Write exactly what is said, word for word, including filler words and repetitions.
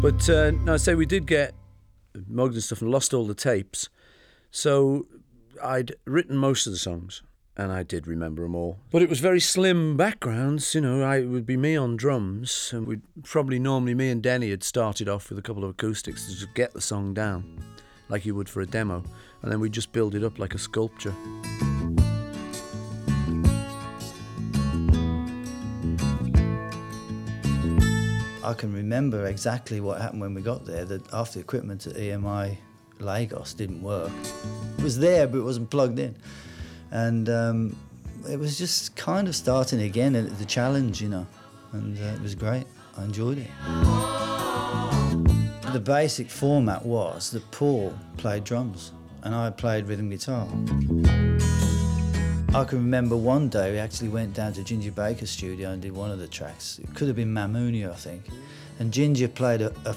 But uh, no, I say we did get mugged and stuff and lost all the tapes. So I'd written most of the songs, and I did remember them all. But it was very slim backgrounds, you know. I, it would be me on drums, and we'd probably normally me and Denny had started off with a couple of acoustics to just get the song down, like you would for a demo, and then we'd just build it up like a sculpture. I can remember exactly what happened when we got there, that half the equipment at E M I Lagos didn't work. It was there, but it wasn't plugged in. And um, it was just kind of starting again, at the challenge, you know, and uh, it was great. I enjoyed it. The basic format was that Paul played drums and I played rhythm guitar. I can remember one day we actually went down to Ginger Baker's studio and did one of the tracks. It could have been Mamunia, I think. And Ginger played a, a